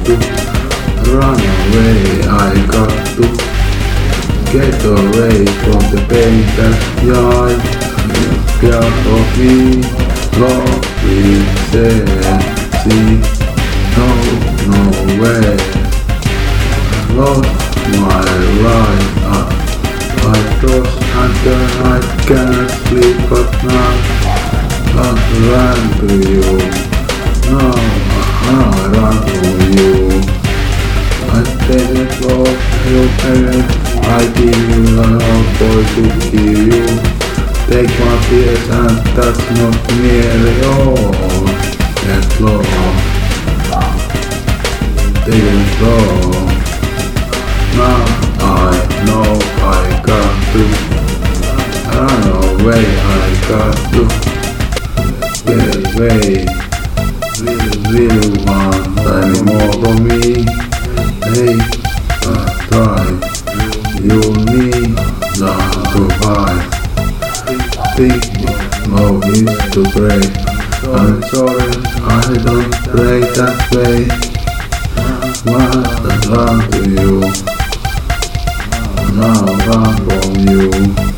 to run away. I got to get away from the pain that died. Scared of me, Lord, please see. No way. I lost my right eye. I tossed and turned, I can't sleep at night. I ran to you. Now I run from you. I didn't love your parents. I give you an old boy to kill you. Take my tears and that's not nearly all. That love didn't love. Now I know I got to run away. I got to get away. Will want any more from me? Hey, try. You need not to hide. Think no is to break. I'm sorry, I don't break that way. What has done to you? Now run from you.